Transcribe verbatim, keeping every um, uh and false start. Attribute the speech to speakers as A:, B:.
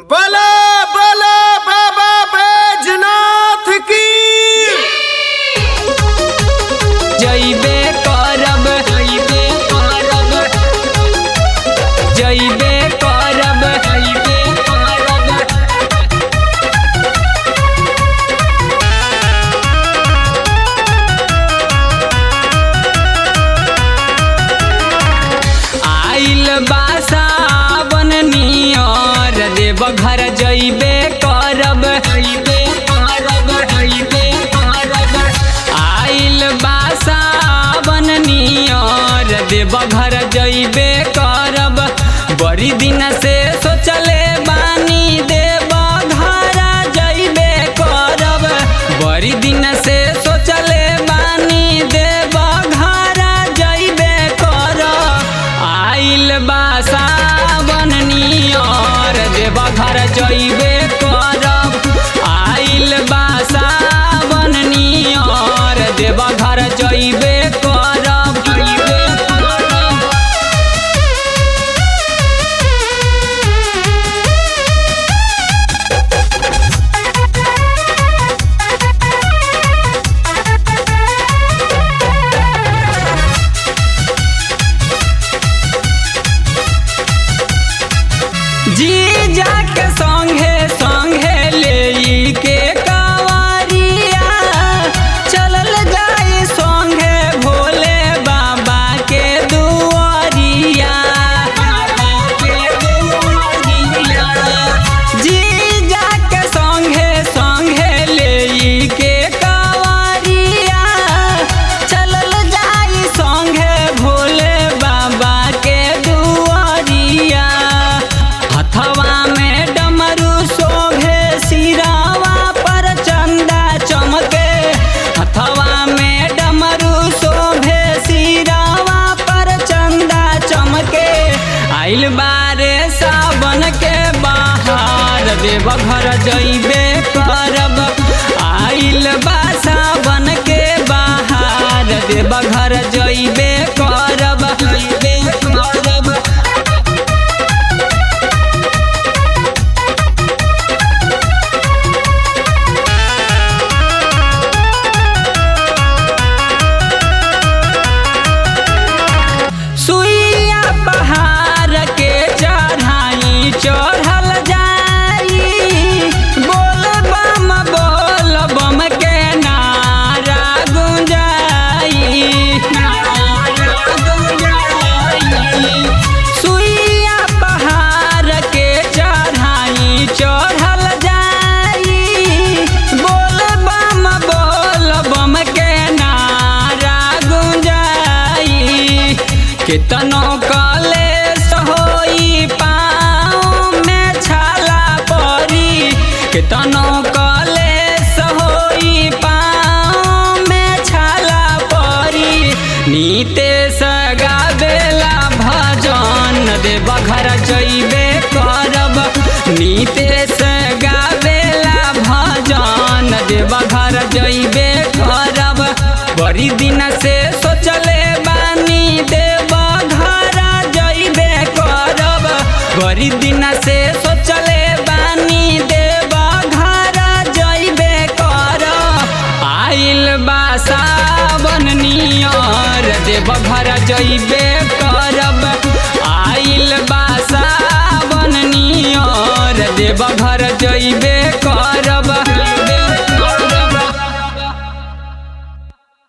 A: बोलो बोलो बाबा बैजनाथ की
B: जइबे करब जइबे करब जइबे करब जइबे करब आइल बा सावन नियर देव घर जइबे करब जइबे करब जइबे करब आइल बा सावन नियर देव घर जइबे करब बड़ी दिन से सोचले बानी देव घर जइबे करब बड़ी दिन से सोचले बानी देव घर जइबे करब आइल बा सावन नियर देव घर जइबे करब आइल बा सावन नियर देव घर जइबे करब जइबे करब जीजा के संगे संगे ले के कावरिया चलल जाई संगे भोले बाबा के दुआरिया बाबा के दुआरिया जीजा के संगे संगे ले के कावरिया चलल जाई संगे भोले बाबा के दुआरिया हथवा में डमरू शोभे सिरावा पर चंदा चमके हथवा में डमरू शोभे सिरावा पर चंदा चमके आइल बारे सावन के बाहर देव घर जइबे करब आइल बा सावन के बाहर देव घर जइबे करब जइबे करब सुइया पहाड़ के चढ़ाई चढ़ल जाई बोल बम बोल बम के नारा गुंजाई नारा गुंजाई सुइया पहाड़ के चढ़ाई चढ़ल जाई बोल बम बोल बम के नारा गुंजाई केतनो कलेश होई पाँव में छाला परी केतनो कलेश होई पाँव में छाला परी नीतेश गावेला भजन देव घर जइबे करब नीतेश गावेला भजन देव घर जइबे करब बड़ी दिन से सोचले बानी देव घर जइबे करब बड़ी दिन से सोचले बानी देव घर जइबे करब आइल बा सावन नियर देव घर जइबे करब आइल बा सावन नियर देव घर जइबे